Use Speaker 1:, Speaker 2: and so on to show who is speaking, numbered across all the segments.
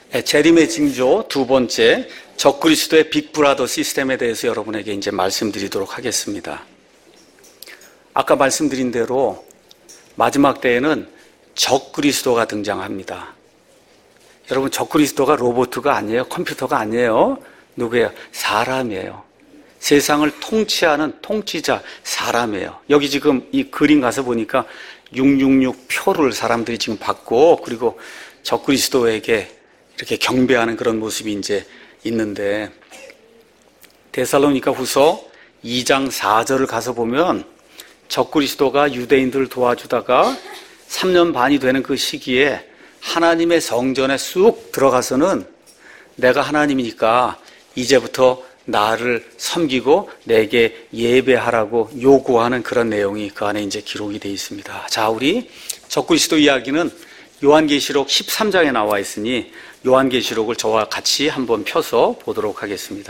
Speaker 1: 재림의 징조 두 번째, 적그리스도의 빅브라더 시스템에 대해서 여러분에게 이제 말씀드리도록 하겠습니다. 아까 말씀드린 대로 마지막 때에는 적그리스도가 등장합니다. 여러분, 적그리스도가 로봇가 아니에요. 컴퓨터가 아니에요. 누구예요? 사람이에요. 세상을 통치하는 통치자, 사람이에요. 여기 지금 이 그림 가서 보니까 666 표를 사람들이 지금 받고, 그리고 적그리스도에게 이렇게 경배하는 그런 모습이 이제 있는데, 데살로니가 후서 2장 4절을 가서 보면 적그리스도가 유대인들을 도와주다가 3년 반이 되는 그 시기에 하나님의 성전에 쑥 들어가서는 내가 하나님이니까 이제부터 나를 섬기고 내게 예배하라고 요구하는 그런 내용이 그 안에 이제 기록이 되어 있습니다. 자, 우리 적그리스도 이야기는 요한계시록 13장에 나와 있으니 요한계시록을 저와 같이 한번 펴서 보도록 하겠습니다.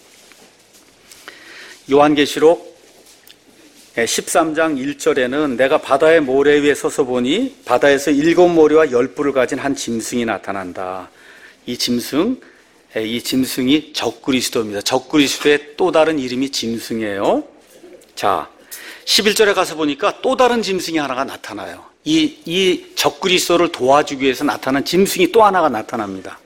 Speaker 1: 요한계시록 13장 1절에는 내가 바다의 모래 위에 서서 보니 바다에서 7 모리와 10뿔을 가진 한 짐승이 나타난다. 이 짐승이 적그리스도입니다. 적그리스도의 또 다른 이름이 짐승이에요. 자, 11절에 가서 보니까 또 다른 짐승이 하나가 나타나요. 이 적그리스도를 도와주기 위해서 나타난 짐승이 또 하나가 나타납니다.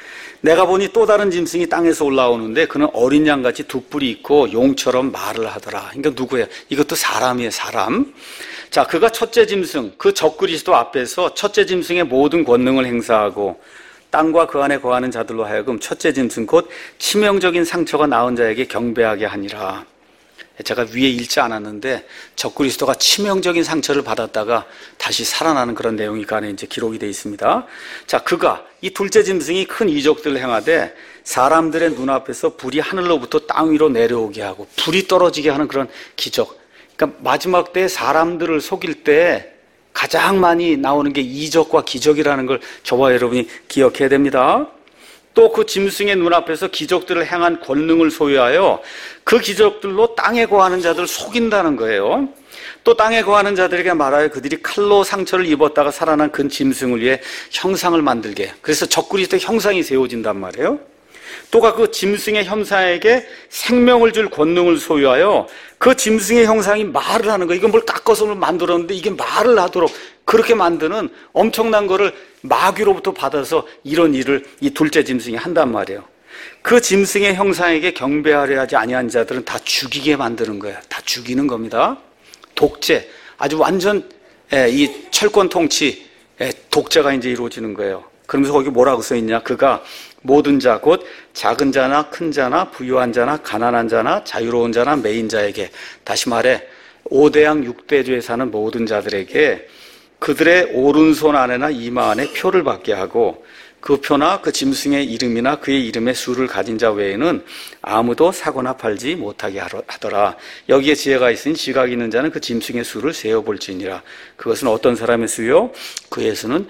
Speaker 1: 내가 보니 또 다른 짐승이 땅에서 올라오는데 그는 어린 양같이 두 뿔이 있고 용처럼 말을 하더라. 그러니까 누구예요? 이것도 사람이에요, 사람. 자, 그가 첫째 짐승, 그 적그리스도 앞에서 첫째 짐승의 모든 권능을 행사하고 땅과 그 안에 거하는 자들로 하여금 첫째 짐승 곧 치명적인 상처가 나은 자에게 경배하게 하니라. 제가 위에 읽지 않았는데 적그리스도가 치명적인 상처를 받았다가 다시 살아나는 그런 내용이 그 안에 이제 기록이 되어 있습니다. 자, 그가 이 둘째 짐승이 큰 이적들을 행하되 사람들의 눈앞에서 불이 하늘로부터 땅 위로 내려오게 하고 불이 떨어지게 하는 그런 기적. 그러니까 마지막 때 사람들을 속일 때 가장 많이 나오는 게 이적과 기적이라는 걸 저와 여러분이 기억해야 됩니다. 또 그 짐승의 눈앞에서 기적들을 행한 권능을 소유하여 그 기적들로 땅에 거하는 자들을 속인다는 거예요. 또 땅에 거하는 자들에게 말하여 그들이 칼로 상처를 입었다가 살아난 그 짐승을 위해 형상을 만들게. 그래서 적그리스도의 형상이 세워진단 말이에요. 또가 그 짐승의 형상에게 생명을 줄 권능을 소유하여 그 짐승의 형상이 말을 하는 거예요. 이건 뭘 깎아서 만들었는데 이게 말을 하도록 그렇게 만드는 엄청난 거를 마귀로부터 받아서 이런 일을 이 둘째 짐승이 한단 말이에요. 그 짐승의 형상에게 경배하려 하지 아니한 자들은 다 죽이게 만드는 거예요. 다 죽이는 겁니다. 독재, 아주 완전 이 철권 통치, 독재가 이제 이루어지는 거예요. 그러면서 거기 뭐라고 써 있냐? 그가 모든 자, 곧 작은 자나 큰 자나 부유한 자나 가난한 자나 자유로운 자나 매인 자에게, 다시 말해 5대양 6대주에 사는 모든 자들에게 그들의 오른손 안에나 이마 안에 표를 받게 하고 그 표나 그 짐승의 이름이나 그의 이름의 수를 가진 자 외에는 아무도 사거나 팔지 못하게 하더라. 여기에 지혜가 있으니 지각이 있는 자는 그 짐승의 수를 세어볼지니라. 그것은 어떤 사람의 수요? 그의 수는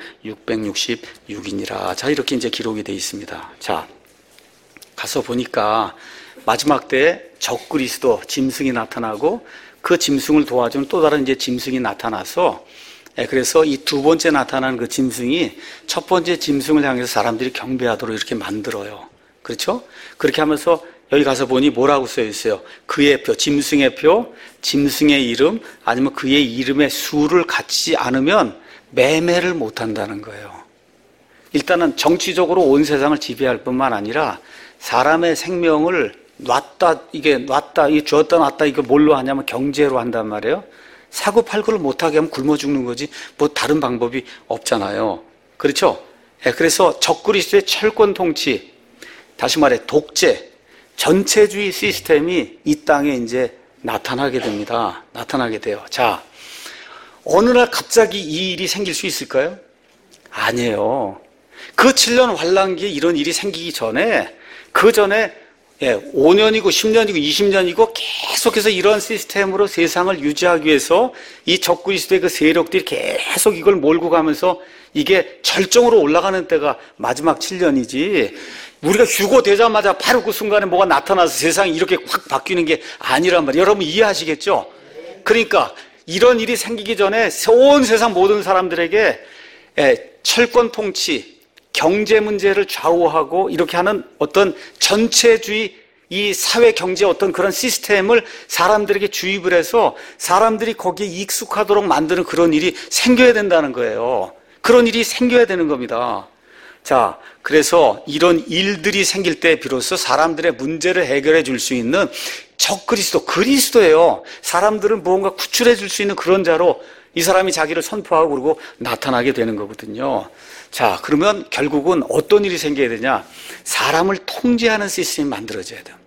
Speaker 1: 666이니라. 자, 이렇게 이제 기록이 되어 있습니다. 자, 가서 보니까 마지막 때에 적그리스도 짐승이 나타나고 그 짐승을 도와주는 또 다른 이제 짐승이 나타나서, 그래서 이 두 번째 나타나는 그 짐승이 첫 번째 짐승을 향해서 사람들이 경배하도록 이렇게 만들어요. 그렇죠? 그렇게 하면서 여기 가서 보니 뭐라고 써 있어요? 그의 표, 짐승의 표, 짐승의 이름, 아니면 그의 이름의 수를 갖지 않으면 매매를 못 한다는 거예요. 일단은 정치적으로 온 세상을 지배할 뿐만 아니라 사람의 생명을 놨다, 이게 주었다 놨다, 이거 뭘로 하냐면 경제로 한단 말이에요. 사고 팔고를 못하게 하면 굶어 죽는 거지 뭐 다른 방법이 없잖아요. 그렇죠? 그래서 적그리스도의 철권 통치, 다시 말해 독재, 전체주의 시스템이 이 땅에 이제 나타나게 됩니다. 나타나게 돼요. 자, 어느 날 갑자기 이 일이 생길 수 있을까요? 아니에요. 그 7년 환란기에 이런 일이 생기기 전에, 그 전에 5년이고 10년이고 20년이고 계속해서 이런 시스템으로 세상을 유지하기 위해서 이 적그리스도의 그 세력들이 계속 이걸 몰고 가면서 이게 절정으로 올라가는 때가 마지막 7년이지, 우리가 휴고되자마자 바로 그 순간에 뭐가 나타나서 세상이 이렇게 확 바뀌는 게 아니란 말이에요. 여러분 이해하시겠죠? 그러니까 이런 일이 생기기 전에 온 세상 모든 사람들에게 철권 통치, 경제 문제를 좌우하고 이렇게 하는 어떤 전체주의 이 사회 경제 어떤 그런 시스템을 사람들에게 주입을 해서 사람들이 거기에 익숙하도록 만드는 그런 일이 생겨야 된다는 거예요. 그런 일이 생겨야 되는 겁니다. 자, 그래서 이런 일들이 생길 때 비로소 사람들의 문제를 해결해 줄 수 있는 적그리스도, 그리스도예요. 사람들은 무언가 구출해 줄 수 있는 그런 자로 이 사람이 자기를 선포하고 그러고 나타나게 되는 거거든요. 자, 그러면 결국은 어떤 일이 생겨야 되냐? 사람을 통제하는 시스템이 만들어져야 돼요.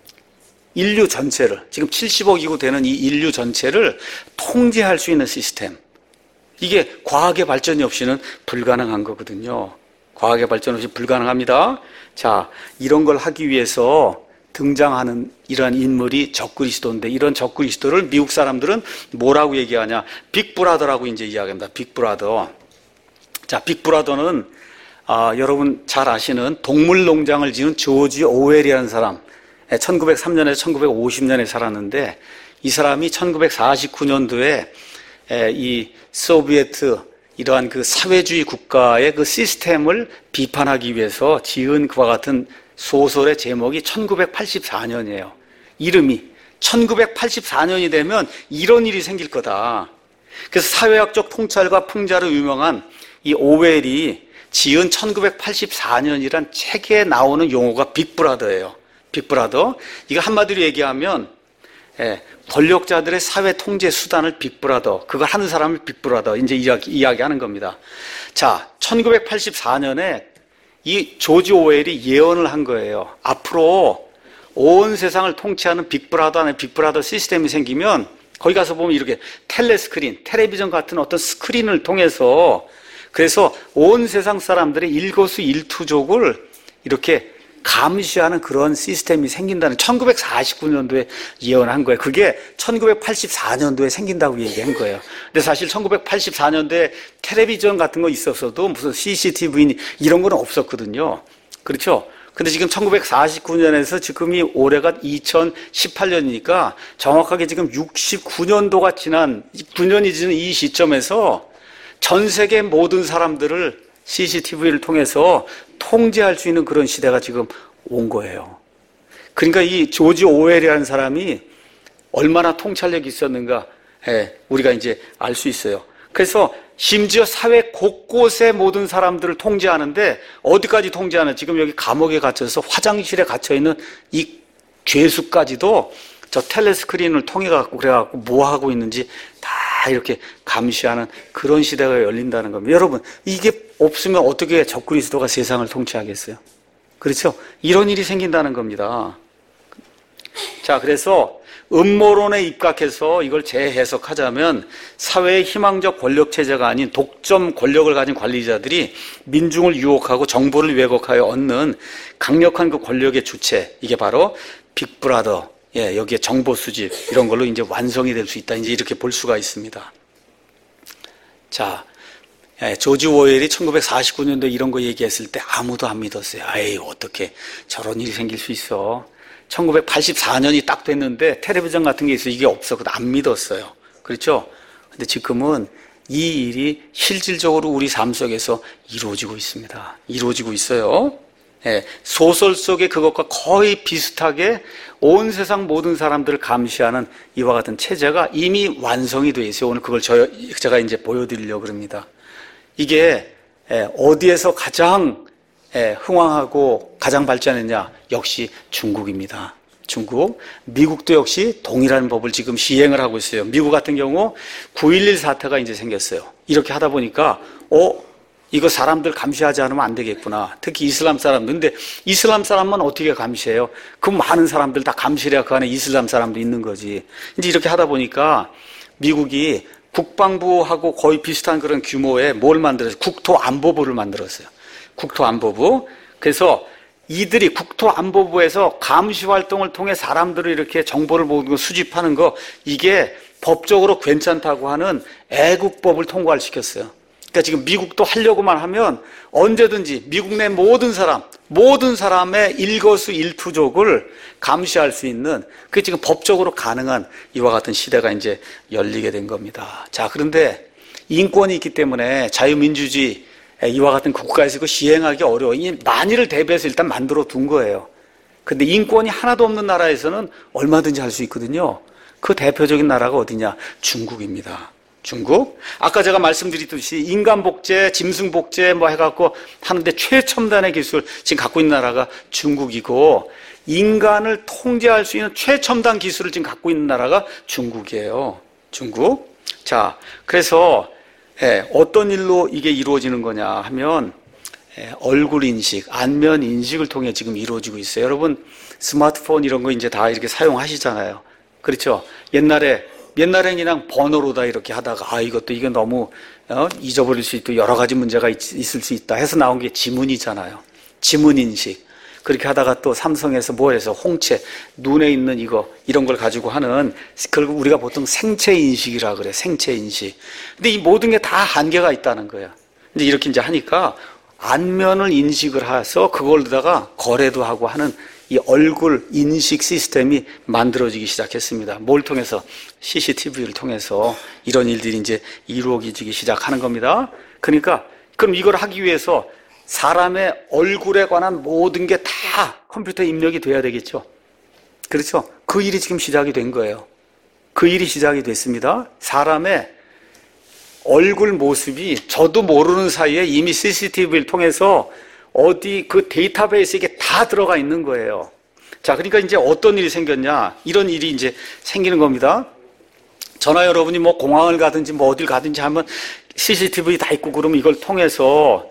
Speaker 1: 인류 전체를, 지금 70억이고 되는 이 인류 전체를 통제할 수 있는 시스템. 이게 과학의 발전이 없이는 불가능한 거거든요. 과학의 발전 없이 불가능합니다. 자, 이런 걸 하기 위해서 등장하는 이러한 인물이 적그리스도인데, 이런 적그리스도를 미국 사람들은 뭐라고 얘기하냐? 빅브라더라고 이제 이야기합니다. 빅브라더. 자, 빅브라더는 여러분 잘 아시는 동물농장을 지은 조지 오웰이라는 사람, 1903년에서 1950년에 살았는데, 이 사람이 1949년도에 이 소비에트 이러한 그 사회주의 국가의 그 시스템을 비판하기 위해서 지은 그와 같은 소설의 제목이 1984년이에요. 이름이 1984년이 되면 이런 일이 생길 거다. 그래서 사회학적 통찰과 풍자로 유명한 이 오웰이 지은 1984년이란 책에 나오는 용어가 빅브라더예요. 빅브라더. 이거 한마디로 얘기하면 권력자들의 사회 통제 수단을 빅브라더, 그걸 하는 사람을 빅브라더 이제 이야기하는 겁니다. 자, 1984년에 이 조지 오웰이 예언을 한 거예요. 앞으로 온 세상을 통치하는 빅브라더 안에 빅브라더 시스템이 생기면 거기 가서 보면 이렇게 텔레스크린, 텔레비전 같은 어떤 스크린을 통해서 그래서 온 세상 사람들의 일거수일투족을 이렇게 감시하는 그런 시스템이 생긴다는 1949년도에 예언한 거예요. 그게 1984년도에 생긴다고 얘기한 거예요. 근데 사실 1984년도에 텔레비전 같은 거 있었어도 무슨 CCTV 이런 거는 없었거든요. 그렇죠? 근데 지금 1949년에서 지금이 올해가 2018년이니까 정확하게 지금 69년도가 지난 9년이 지난 이 시점에서 전 세계 모든 사람들을 CCTV를 통해서 통제할 수 있는 그런 시대가 지금 온 거예요. 그러니까 이 조지 오웰이라는 사람이 얼마나 통찰력이 있었는가, 우리가 이제 알 수 있어요. 그래서 심지어 사회 곳곳의 모든 사람들을 통제하는데 어디까지 통제하는, 지금 여기 감옥에 갇혀서 화장실에 갇혀있는 이 죄수까지도 저 텔레스크린을 통해 갖고 그래갖고 뭐 하고 있는지 다 이렇게 감시하는 그런 시대가 열린다는 겁니다. 여러분, 이게 없으면 어떻게 적그리스도가 세상을 통치하겠어요? 그렇죠? 이런 일이 생긴다는 겁니다. 자, 그래서 음모론에 입각해서 이걸 재해석하자면 사회의 희망적 권력 체제가 아닌 독점 권력을 가진 관리자들이 민중을 유혹하고 정보를 왜곡하여 얻는 강력한 그 권력의 주체, 이게 바로 빅브라더, 여기에 정보 수집 이런 걸로 이제 완성이 될 수 있다. 이제 이렇게 볼 수가 있습니다. 자, 조지 오웰이 1949년도에 이런 거 얘기했을 때 아무도 안 믿었어요. 에이, 어떻게 저런 일이 생길 수 있어? 1984년이 딱 됐는데 텔레비전 같은 게 있어, 이게 없어. 안 믿었어요. 그렇죠? 근데 지금은 이 일이 실질적으로 우리 삶 속에서 이루어지고 있습니다. 이루어지고 있어요. 소설 속의 그것과 거의 비슷하게 온 세상 모든 사람들을 감시하는 이와 같은 체제가 이미 완성이 되어 있어요. 오늘 그걸 제가 이제 보여드리려고 합니다. 이게 어디에서 가장 흥왕하고 가장 발전했냐? 역시 중국입니다. 중국. 미국도 역시 동일한 법을 지금 시행을 하고 있어요. 미국 같은 경우 9.11 사태가 이제 생겼어요. 이렇게 하다 보니까 이거 사람들 감시하지 않으면 안 되겠구나. 특히 이슬람 사람들. 근데 이슬람 사람만 어떻게 감시해요? 그 많은 사람들 다 감시해야 그 안에 이슬람 사람도 있는 거지. 이제 이렇게 하다 보니까 미국이 국방부하고 거의 비슷한 그런 규모의 뭘 만들었어요? 국토안보부를 만들었어요. 국토안보부. 그래서 이들이 국토안보부에서 감시 활동을 통해 사람들을 이렇게 정보를 모든 거 수집하는 거, 이게 법적으로 괜찮다고 하는 애국법을 통과를 시켰어요. 그러니까 지금 미국도 하려고만 하면 언제든지 미국 내 모든 사람의 일거수일투족을 감시할 수 있는, 그게 지금 법적으로 가능한 이와 같은 시대가 이제 열리게 된 겁니다. 자, 그런데 인권이 있기 때문에 자유민주주의, 이와 같은 국가에서 이거 시행하기 어려워. 이 만일을 대비해서 일단 만들어 둔 거예요. 근데 인권이 하나도 없는 나라에서는 얼마든지 할 수 있거든요. 그 대표적인 나라가 어디냐? 중국입니다. 중국. 아까 제가 말씀드렸듯이 인간복제, 짐승복제 뭐 해갖고 하는데 최첨단의 기술 지금 갖고 있는 나라가 중국이고, 인간을 통제할 수 있는 최첨단 기술을 지금 갖고 있는 나라가 중국이에요. 중국. 자, 그래서 어떤 일로 이게 이루어지는 거냐 하면 얼굴 인식, 안면 인식을 통해 지금 이루어지고 있어요. 여러분 스마트폰 이런 거 이제 다 이렇게 사용하시잖아요. 그렇죠? 옛날에는 그냥 번호로 다 이렇게 하다가 이것도 이게 너무 잊어버릴 수 있고 여러 가지 문제가 있을 수 있다 해서 나온 게 지문이잖아요. 지문 인식. 그렇게 하다가 또 삼성에서 뭐해서 홍채, 눈에 있는 이런 걸 가지고 하는, 그걸 우리가 보통 생체 인식이라 그래. 생체 인식. 근데 이 모든 게 다 한계가 있다는 거예요. 이제 이렇게 이제 하니까 안면을 인식을 해서 그걸로다가 거래도 하고 하는 이 얼굴 인식 시스템이 만들어지기 시작했습니다. 뭘 통해서? CCTV를 통해서 이런 일들이 이제 이루어지기 시작하는 겁니다. 그러니까 그럼 이걸 하기 위해서 사람의 얼굴에 관한 모든 게 다 컴퓨터에 입력이 돼야 되겠죠. 그렇죠? 그 일이 지금 시작이 된 거예요. 그 일이 시작이 됐습니다. 사람의 얼굴 모습이 저도 모르는 사이에 이미 CCTV를 통해서 어디 그 데이터베이스에 이게 다 들어가 있는 거예요. 자, 그러니까 이제 어떤 일이 생겼냐? 이런 일이 이제 생기는 겁니다. 전화 여러분이 뭐 공항을 가든지 뭐 어딜 가든지 하면 CCTV 다 있고 그러면 이걸 통해서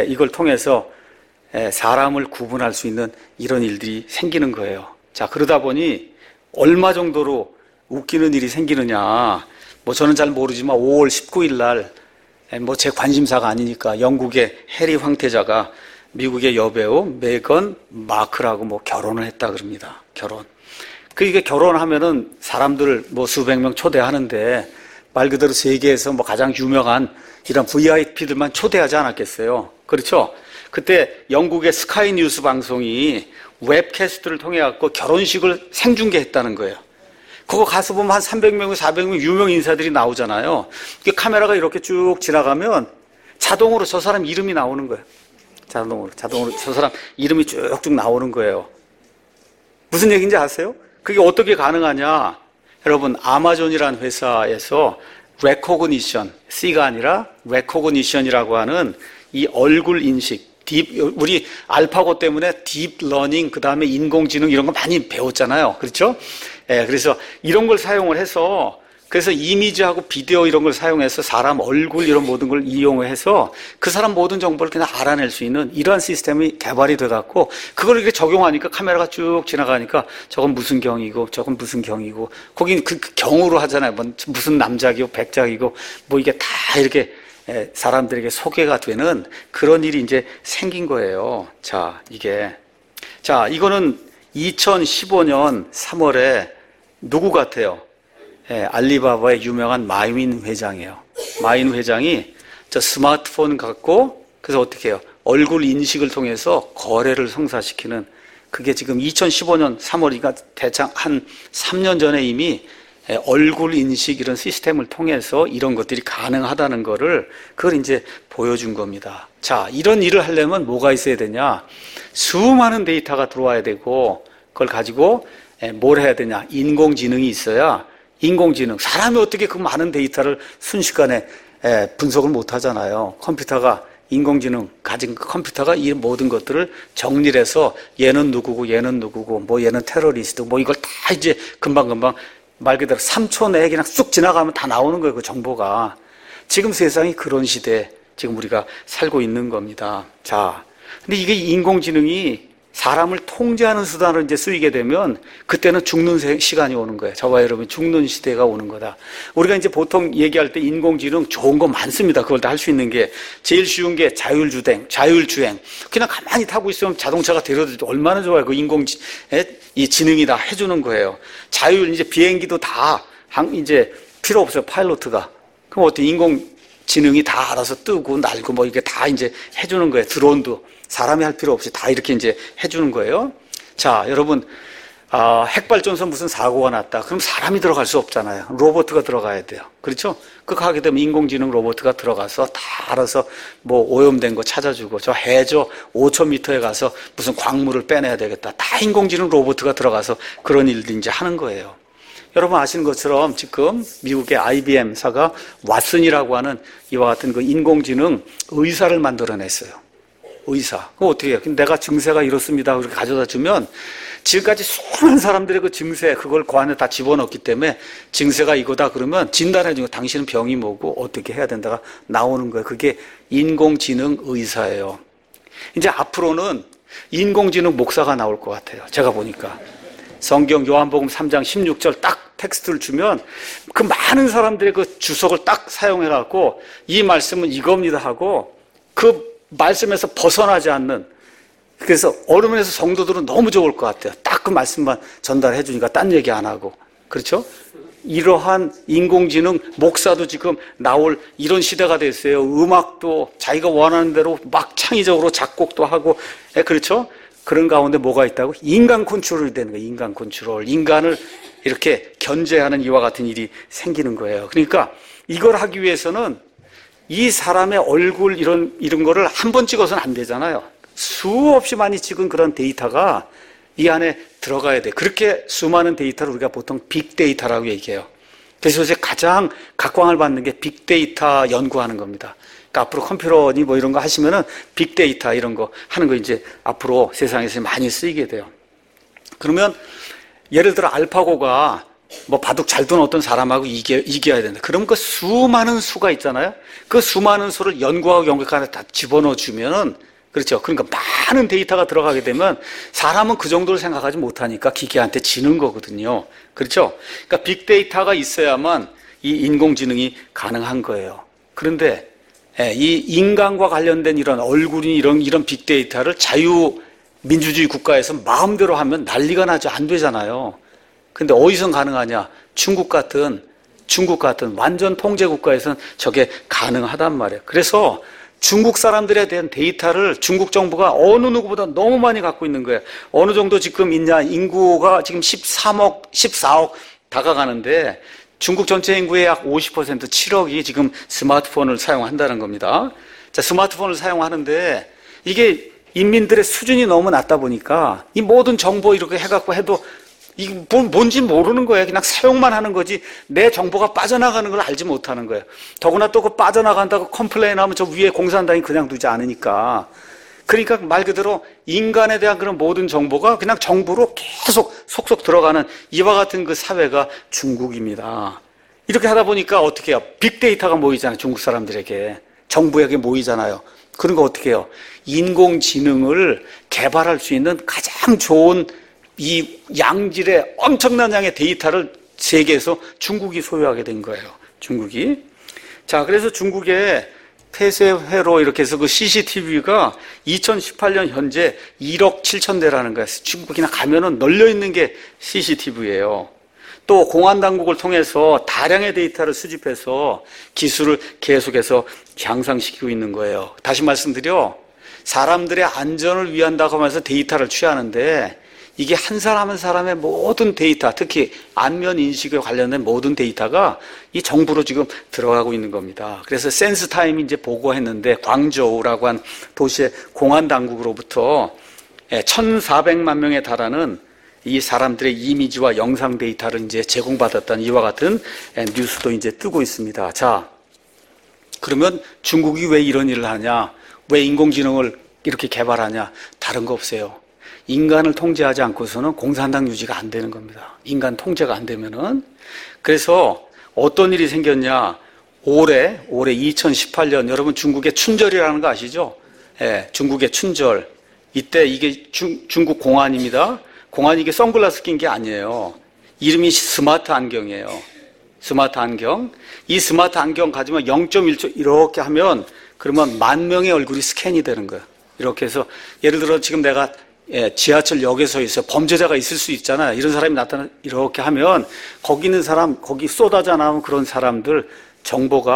Speaker 1: 사람을 구분할 수 있는 이런 일들이 생기는 거예요. 자, 그러다 보니 얼마 정도로 웃기는 일이 생기느냐. 뭐 저는 잘 모르지만 5월 19일 날, 뭐 제 관심사가 아니니까 영국의 해리 황태자가 미국의 여배우 메건 마클하고 뭐 결혼을 했다 그럽니다. 결혼. 그게 결혼하면은 사람들 뭐 수백 명 초대하는데 말 그대로 세계에서 뭐 가장 유명한 이런 VIP들만 초대하지 않았겠어요. 그렇죠? 그때 영국의 스카이 뉴스 방송이 웹캐스트를 통해 갖고 결혼식을 생중계했다는 거예요. 그거 가서 보면 한 300명, 400명 유명 인사들이 나오잖아요. 카메라가 이렇게 쭉 지나가면 자동으로 저 사람 이름이 나오는 거예요. 자동으로 저 사람 이름이 쭉쭉 나오는 거예요. 무슨 얘기인지 아세요? 그게 어떻게 가능하냐? 여러분, 아마존이라는 회사에서 레코그니션, C가 아니라 레코그니션이라고 하는 이 얼굴 인식, 우리 알파고 때문에 딥러닝, 그 다음에 인공지능 이런 거 많이 배웠잖아요. 그렇죠? 그래서 이런 걸 사용을 해서, 그래서 이미지하고 비디오 이런 걸 사용해서 사람 얼굴 이런 모든 걸 이용해서 그 사람 모든 정보를 그냥 알아낼 수 있는 이러한 시스템이 개발이 돼갖고 그걸 이렇게 적용하니까 카메라가 쭉 지나가니까 저건 무슨 경이고 저건 무슨 경이고 거긴 그 경으로 하잖아요. 뭐 무슨 남작이고 백작이고 뭐 이게 다 이렇게 사람들에게 소개가 되는 그런 일이 이제 생긴 거예요. 자, 이거는 2015년 3월에 누구 같아요? 알리바바의 유명한 마윈 회장이에요. 마윈 회장이 저 스마트폰 갖고 그래서 어떻게 해요? 얼굴 인식을 통해서 거래를 성사시키는 그게 지금 2015년 3월이니까 대충 한 3년 전에 이미 얼굴 인식 이런 시스템을 통해서 이런 것들이 가능하다는 거를 그걸 이제 보여준 겁니다. 자, 이런 일을 하려면 뭐가 있어야 되냐? 수많은 데이터가 들어와야 되고 그걸 가지고 뭘 해야 되냐? 인공지능이 있어야 인공지능, 사람이 어떻게 그 많은 데이터를 순식간에 분석을 못 하잖아요. 인공지능 가진 컴퓨터가 이 모든 것들을 정리를 해서 얘는 누구고 뭐 얘는 테러리스트 뭐 이걸 다 이제 금방금방 말 그대로 3초 내에 그냥 쑥 지나가면 다 나오는 거예요. 그 정보가. 지금 세상이 그런 시대에 지금 우리가 살고 있는 겁니다. 자, 근데 이게 인공지능이 사람을 통제하는 수단으로 이제 쓰이게 되면 그때는 죽는 시간이 오는 거예요. 저와 여러분 죽는 시대가 오는 거다. 우리가 이제 보통 얘기할 때 인공지능 좋은 거 많습니다. 그걸 다 할 수 있는 게 제일 쉬운 게 자율주행. 그냥 가만히 타고 있으면 자동차가 데려다 도 얼마나 좋아요. 그 이 지능이 다 해주는 거예요. 이제 비행기도 다 이제 필요 없어요. 파일로트가. 그럼 어떻게 인공지능이 다 알아서 뜨고 날고 뭐 이게 다 이제 해주는 거예요. 드론도. 사람이 할 필요 없이 다 이렇게 이제 해주는 거예요. 자, 여러분, 핵발전소 무슨 사고가 났다. 그럼 사람이 들어갈 수 없잖아요. 로봇가 들어가야 돼요. 그렇죠? 그거 하게 되면 인공지능 로봇가 들어가서 다 알아서 뭐 오염된 거 찾아주고 저 해저 5,000m에 가서 무슨 광물을 빼내야 되겠다. 다 인공지능 로봇가 들어가서 그런 일들 이제 하는 거예요. 여러분 아시는 것처럼 지금 미국의 IBM사가 왓슨이라고 하는 이와 같은 그 인공지능 의사를 만들어냈어요. 의사. 그거 어떻게 해요? 내가 증세가 이렇습니다. 그렇게 가져다 주면 지금까지 수많은 사람들의 그 증세, 그걸 그 안에 다 집어넣기 때문에 증세가 이거다 그러면 진단해 주고 당신은 병이 뭐고 어떻게 해야 된다가 나오는 거예요. 그게 인공지능 의사예요. 이제 앞으로는 인공지능 목사가 나올 것 같아요. 제가 보니까. 성경 요한복음 3장 16절 딱 텍스트를 주면 그 많은 사람들의 그 주석을 딱 사용해 갖고 이 말씀은 이겁니다 하고 그 말씀에서 벗어나지 않는, 그래서 어느 면에서 성도들은 너무 좋을 것 같아요. 딱 그 말씀만 전달해 주니까 딴 얘기 안 하고. 그렇죠? 이러한 인공지능 목사도 지금 나올 이런 시대가 됐어요. 음악도 자기가 원하는 대로 막 창의적으로 작곡도 하고. 그렇죠? 그런 가운데 뭐가 있다고? 인간 컨트롤이 되는 거예요. 인간 컨트롤. 인간을 이렇게 견제하는 이와 같은 일이 생기는 거예요. 그러니까 이걸 하기 위해서는 이 사람의 얼굴 이런 거를 한 번 찍어서는 안 되잖아요. 수없이 많이 찍은 그런 데이터가 이 안에 들어가야 돼. 그렇게 수많은 데이터를 우리가 보통 빅데이터라고 얘기해요. 그래서 요새 가장 각광을 받는 게 빅데이터 연구하는 겁니다. 그러니까 앞으로 컴퓨터니 뭐 이런 거 하시면은 빅데이터 이런 거 하는 거 이제 앞으로 세상에서 많이 쓰이게 돼요. 그러면 예를 들어 알파고가 뭐 바둑 잘 두는 어떤 사람하고 이겨야 된다. 그러면 그 수많은 수가 있잖아요. 그 수많은 수를 연구하고 연구하고 다 집어넣어 주면은, 그렇죠. 그러니까 많은 데이터가 들어가게 되면 사람은 그 정도를 생각하지 못하니까 기계한테 지는 거거든요. 그렇죠. 그러니까 빅데이터가 있어야만 이 인공지능이 가능한 거예요. 그런데 이 인간과 관련된 이런 얼굴이 이런 빅데이터를 자유민주주의 국가에서 마음대로 하면 난리가 나죠. 안 되잖아요. 근데 어디서 가능하냐? 중국 같은 완전 통제 국가에서는 저게 가능하단 말이에요. 그래서 중국 사람들에 대한 데이터를 중국 정부가 어느 누구보다 너무 많이 갖고 있는 거예요. 어느 정도 지금 있냐? 인구가 지금 14억 다가가는데 중국 전체 인구의 약 50%, 7억이 지금 스마트폰을 사용한다는 겁니다. 자, 스마트폰을 사용하는데 이게 인민들의 수준이 너무 낮다 보니까 이 모든 정보 이렇게 해갖고 해도 이게 뭔지 모르는 거예요. 그냥 사용만 하는 거지 내 정보가 빠져나가는 걸 알지 못하는 거예요. 더구나 또 그 빠져나간다고 컴플레인하면 저 위에 공산당이 그냥 두지 않으니까. 그러니까 말 그대로 인간에 대한 그런 모든 정보가 그냥 정부로 계속 속속 들어가는 이와 같은 그 사회가 중국입니다. 이렇게 하다 보니까 어떻게 해요? 빅데이터가 모이잖아요. 중국 사람들에게. 정부에게 모이잖아요. 그런 거 어떻게 해요? 인공지능을 개발할 수 있는 가장 좋은 이 양질의 엄청난 양의 데이터를 세계에서 중국이 소유하게 된 거예요. 중국이. 자, 그래서 중국의 폐쇄회로 이렇게 해서 그 CCTV가 2018년 현재 1억 7천 대라는 거예요. 중국이나 가면은 널려 있는 게 CCTV예요. 또 공안 당국을 통해서 다량의 데이터를 수집해서 기술을 계속해서 향상시키고 있는 거예요. 다시 말씀드려, 사람들의 안전을 위한다고 하면서 데이터를 취하는데 이게 한 사람 한 사람의 모든 데이터, 특히 안면 인식에 관련된 모든 데이터가 이 정부로 지금 들어가고 있는 겁니다. 그래서 센스타임이 이제 보고했는데 광저우라고 한 도시의 공안 당국으로부터 1,400만 명에 달하는 이 사람들의 이미지와 영상 데이터를 이제 제공받았다는 이와 같은 뉴스도 이제 뜨고 있습니다. 자, 그러면 중국이 왜 이런 일을 하냐? 왜 인공지능을 이렇게 개발하냐? 다른 거 없어요. 인간을 통제하지 않고서는 공산당 유지가 안 되는 겁니다. 인간 통제가 안 되면은. 그래서 어떤 일이 생겼냐? 올해 2018년 여러분 중국의 춘절이라는 거 아시죠? 예, 중국의 춘절. 이때 이게 중국 공안입니다. 공안이 이게 선글라스 낀 게 아니에요. 이름이 스마트 안경이에요. 스마트 안경. 이 스마트 안경 가지면 0.1초 이렇게 하면 그러면 10,000명의 얼굴이 스캔이 되는 거예요. 이렇게 해서 예를 들어 지금 내가 지하철역에 서 있어 범죄자가 있을 수 있잖아요. 이런 사람이 나타나 이렇게 하면 거기 있는 사람, 거기 쏟아져 나오는 그런 사람들 정보가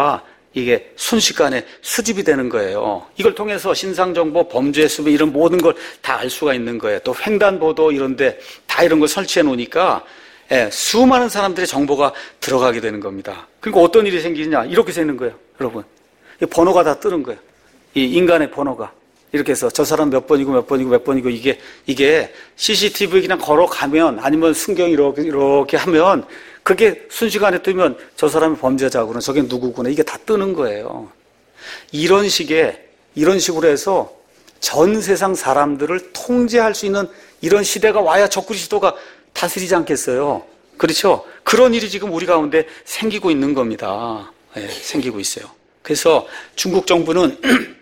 Speaker 1: 이게 순식간에 수집이 되는 거예요. 이걸 통해서 신상정보, 범죄 수배 이런 모든 걸 다 알 수가 있는 거예요. 또 횡단보도 이런데 다 이런 걸 설치해 놓으니까 수많은 사람들의 정보가 들어가게 되는 겁니다. 그러니까 어떤 일이 생기느냐 이렇게 되는 거예요. 여러분, 이 번호가 다 뜨는 거예요. 이 인간의 번호가 이렇게 해서 저 사람 몇 번이고 몇 번이고 몇 번이고 이게 CCTV 그냥 걸어가면 아니면 순경 이렇게 하면 그게 순식간에 뜨면 저 사람이 범죄자구나, 저게 누구구나, 이게 다 뜨는 거예요. 이런 식으로 해서 전 세상 사람들을 통제할 수 있는 이런 시대가 와야 적그리스도가 다스리지 않겠어요? 그렇죠? 그런 일이 지금 우리 가운데 생기고 있는 겁니다. 생기고 있어요. 그래서 중국 정부는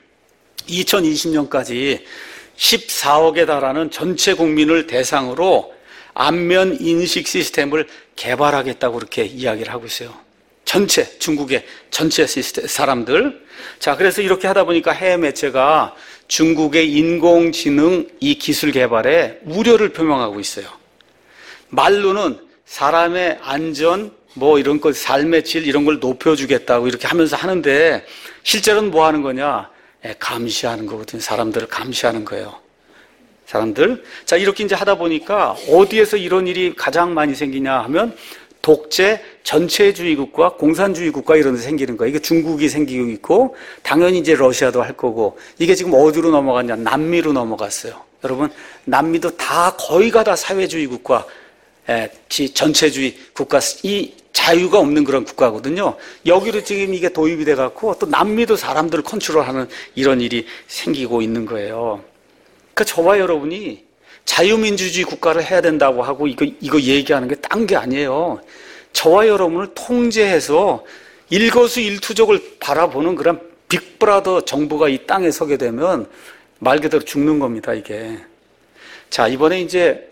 Speaker 1: 2020년까지 14억에 달하는 전체 국민을 대상으로 안면 인식 시스템을 개발하겠다고 그렇게 이야기를 하고 있어요. 중국의 전체 시스템, 사람들. 자, 그래서 이렇게 하다 보니까 해외 매체가 중국의 인공지능 이 기술 개발에 우려를 표명하고 있어요. 말로는 사람의 안전, 이런 것, 삶의 질, 이런 걸 높여주겠다고 이렇게 하면서 하는데, 실제로는 뭐 하는 거냐? 감시하는 거거든요. 사람들을 감시하는 거예요. 사람들. 자, 이렇게 이제 하다 보니까 어디에서 이런 일이 가장 많이 생기냐 하면 독재, 전체주의 국가, 공산주의 국가 이런 데 생기는 거예요. 이게 중국이 생기고 있고 당연히 이제 러시아도 할 거고 이게 지금 어디로 넘어갔냐? 남미로 넘어갔어요. 여러분, 남미도 거의 다 사회주의 국가, 전체주의 국가, 이 자유가 없는 그런 국가거든요. 여기로 지금 이게 도입이 돼 갖고 또 남미도 사람들을 컨트롤하는 이런 일이 생기고 있는 거예요. 그러니까 저와 여러분이 자유민주주의 국가를 해야 된다고 하고 이거 얘기하는 게 딴 게 아니에요. 저와 여러분을 통제해서 일거수일투족을 바라보는 그런 빅브라더 정부가 이 땅에 서게 되면 말 그대로 죽는 겁니다, 이게. 자, 이번에 이제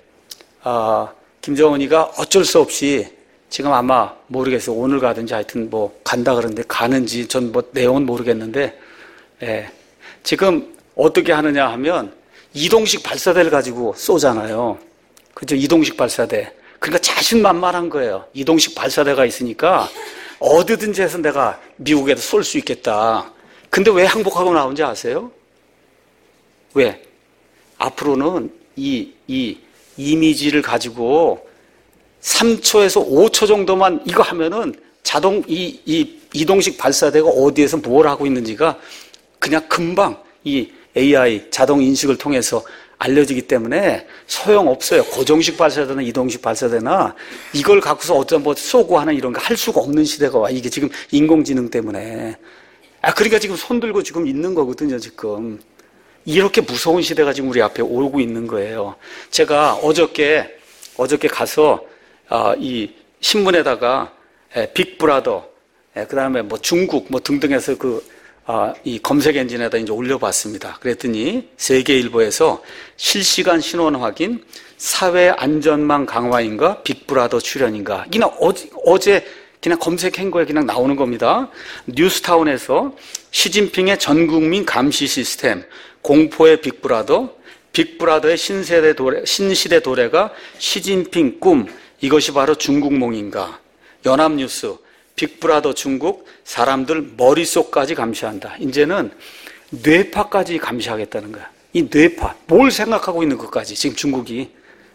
Speaker 1: 김정은이가 어쩔 수 없이 지금 아마 모르겠어요. 오늘 가든지 하여튼 간다 그러는데 가는지 전 내용은 모르겠는데, 지금 어떻게 하느냐 하면 이동식 발사대를 가지고 쏘잖아요. 그죠? 이동식 발사대. 그러니까 자신만만한 거예요. 이동식 발사대가 있으니까 어디든지 해서 내가 미국에도 쏠 수 있겠다. 근데 왜 항복하고 나온지 아세요? 왜? 앞으로는 이 이미지를 가지고 3초에서 5초 정도만 이거 하면은 자동 이 이동식 발사대가 어디에서 뭘 하고 있는지가 그냥 금방 이 AI 자동 인식을 통해서 알려지기 때문에 소용없어요. 고정식 발사대나 이동식 발사대나 이걸 갖고서 어떤 쏘고 하는 이런 거 할 수가 없는 시대가 와. 이게 지금 인공지능 때문에. 그러니까 지금 손 들고 지금 있는 거거든요, 지금. 이렇게 무서운 시대가 지금 우리 앞에 오고 있는 거예요. 제가 어저께 가서 이 신문에다가 빅브라더, 그 다음에 중국 등등 해서 이 검색 엔진에다 이제 올려봤습니다. 그랬더니 세계일보에서 실시간 신원 확인, 사회 안전망 강화인가, 빅브라더 출연인가. 그냥 어제 그냥 검색한 거에 그냥 나오는 겁니다. 뉴스타운에서 시진핑의 전국민 감시 시스템, 공포의 빅브라더, 빅브라더의 신시대 도래가 시진핑 꿈, 이것이 바로 중국몽인가. 연합뉴스, 빅브라더 중국, 사람들 머릿속까지 감시한다. 이제는 뇌파까지 감시하겠다는 거야. 이 뇌파, 뭘 생각하고 있는 것까지, 지금 중국이.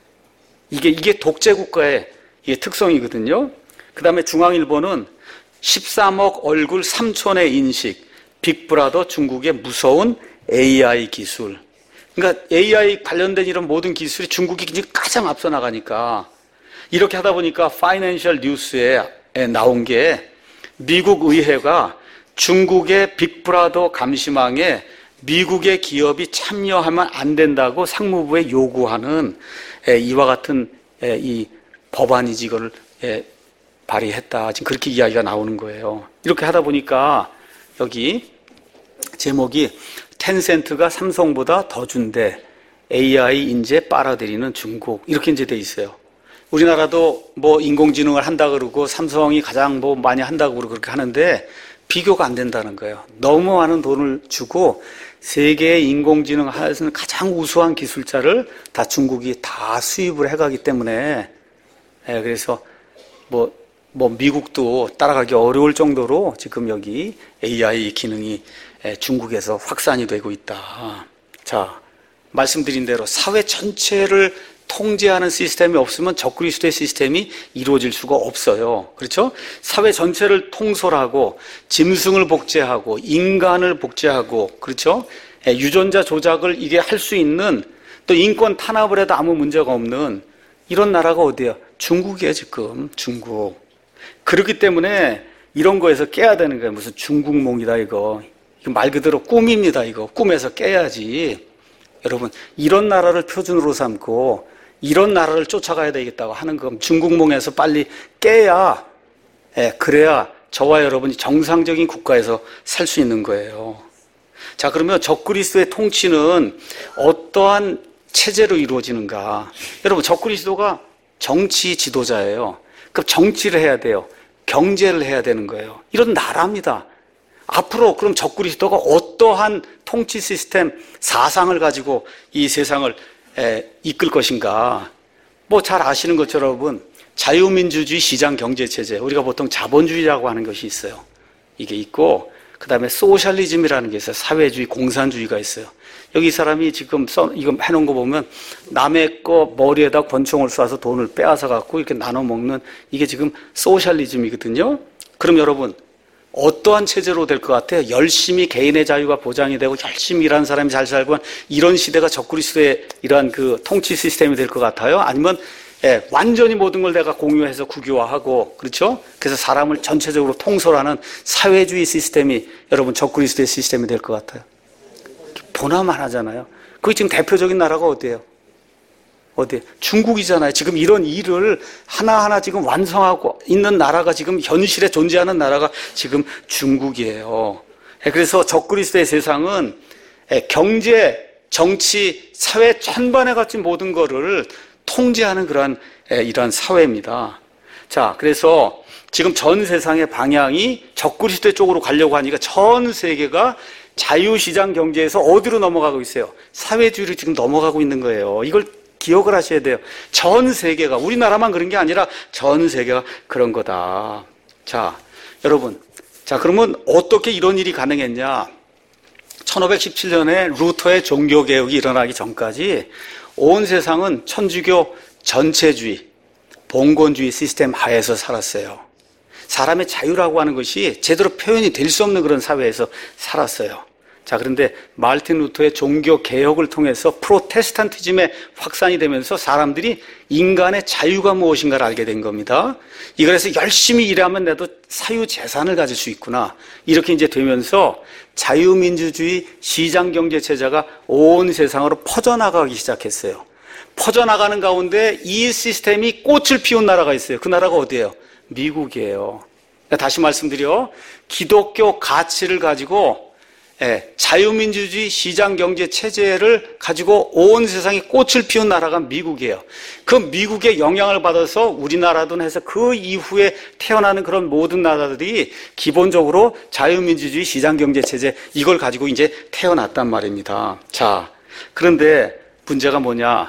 Speaker 1: 이게 독재국가의 특성이거든요. 그 다음에 중앙일보는 13억 얼굴 3촌의 인식, 빅브라더 중국의 무서운 AI 기술. 그러니까 AI 관련된 이런 모든 기술이 중국이 가장 앞서 나가니까 이렇게 하다 보니까 파이낸셜 뉴스에 나온 게 미국 의회가 중국의 빅브라더 감시망에 미국의 기업이 참여하면 안 된다고 상무부에 요구하는 이와 같은 이 법안이지 이거를 발의했다. 지금 그렇게 이야기가 나오는 거예요. 이렇게 하다 보니까 여기 제목이 텐센트가 삼성보다 더 준대. AI 인재 빨아들이는 중국. 이렇게 이제 돼 있어요. 우리나라도 인공지능을 한다 그러고 삼성이 가장 많이 한다고 그렇게 하는데 비교가 안 된다는 거예요. 너무 많은 돈을 주고 세계의 인공지능 하에서는 가장 우수한 기술자를 다 중국이 다 수입을 해가기 때문에 그래서 뭐 미국도 따라가기 어려울 정도로 지금 여기 AI 기능이 중국에서 확산이 되고 있다. 자, 말씀드린 대로 사회 전체를 통제하는 시스템이 없으면 적그리스도의 시스템이 이루어질 수가 없어요. 그렇죠? 사회 전체를 통솔하고 짐승을 복제하고 인간을 복제하고, 그렇죠? 유전자 조작을 이게 할 수 있는, 또 인권 탄압을 해도 아무 문제가 없는 이런 나라가 어디야? 중국이에요, 지금. 중국. 그렇기 때문에 이런 거에서 깨야 되는 거예요. 무슨 중국몽이다 이거. 이거 말 그대로 꿈입니다. 이거 꿈에서 깨야지. 여러분, 이런 나라를 표준으로 삼고 이런 나라를 쫓아가야 되겠다고 하는 건 중국몽에서 빨리 깨야, 그래야 저와 여러분이 정상적인 국가에서 살 수 있는 거예요. 자, 그러면 적그리스도의 통치는 어떠한 체제로 이루어지는가? 여러분, 적그리스도가 정치 지도자예요. 그럼 정치를 해야 돼요. 경제를 해야 되는 거예요. 이런 나라입니다. 앞으로 그럼 적그리스도가 어떠한 통치 시스템, 사상을 가지고 이 세상을 이끌 것인가? 뭐 잘 아시는 것처럼 여러분, 자유민주주의 시장경제체제, 우리가 보통 자본주의라고 하는 것이 있어요. 이게 있고, 그 다음에 소셜리즘이라는 게 있어요. 사회주의, 공산주의가 있어요. 여기 이 사람이 지금 이거 해놓은 거 보면 남의 거 머리에다 권총을 쏴서 돈을 빼앗아 갖고 이렇게 나눠 먹는, 이게 지금 소셜리즘이거든요. 그럼 여러분, 어떠한 체제로 될 것 같아요? 열심히 개인의 자유가 보장이 되고 열심히 일하는 사람이 잘 살고 이런 시대가 적그리스도의 이러한 그 통치 시스템이 될 것 같아요? 아니면 완전히 모든 걸 내가 공유해서 국유화하고, 그렇죠? 그래서 사람을 전체적으로 통솔하는 사회주의 시스템이 여러분 적그리스도의 시스템이 될 것 같아요? 보나만 하잖아요. 그게 지금 대표적인 나라가 어디예요? 어디? 중국이잖아요. 지금 이런 일을 하나하나 지금 완성하고 있는 나라가, 지금 현실에 존재하는 나라가 지금 중국이에요. 그래서 적그리스도의 세상은 경제, 정치, 사회 전반에 갖춘 모든 거를 통제하는 그러한 이러한 사회입니다. 자, 그래서 지금 전 세상의 방향이 적그리스도 쪽으로 가려고 하니까 전 세계가 자유시장 경제에서 어디로 넘어가고 있어요? 사회주의로 지금 넘어가고 있는 거예요. 이걸 기억을 하셔야 돼요. 전 세계가, 우리나라만 그런 게 아니라 전 세계가 그런 거다. 자, 여러분. 자, 그러면 어떻게 이런 일이 가능했냐? 1517년에 루터의 종교개혁이 일어나기 전까지 온 세상은 천주교 전체주의, 봉건주의 시스템 하에서 살았어요. 사람의 자유라고 하는 것이 제대로 표현이 될 수 없는 그런 사회에서 살았어요. 자, 그런데 마르틴 루터의 종교개혁을 통해서 프로테스탄티즘의 확산이 되면서 사람들이 인간의 자유가 무엇인가를 알게 된 겁니다. 이거에서 열심히 일하면 나도 사유재산을 가질 수 있구나. 이렇게 이제 되면서 자유민주주의 시장경제체제가 온 세상으로 퍼져나가기 시작했어요. 퍼져나가는 가운데 이 시스템이 꽃을 피운 나라가 있어요. 그 나라가 어디예요? 미국이에요. 다시 말씀드려, 기독교 가치를 가지고 자유민주주의 시장경제체제를 가지고 온 세상에 꽃을 피운 나라가 미국이에요. 그 미국의 영향을 받아서 우리나라도 해서 그 이후에 태어나는 그런 모든 나라들이 기본적으로 자유민주주의 시장경제체제, 이걸 가지고 이제 태어났단 말입니다. 자, 그런데 문제가 뭐냐?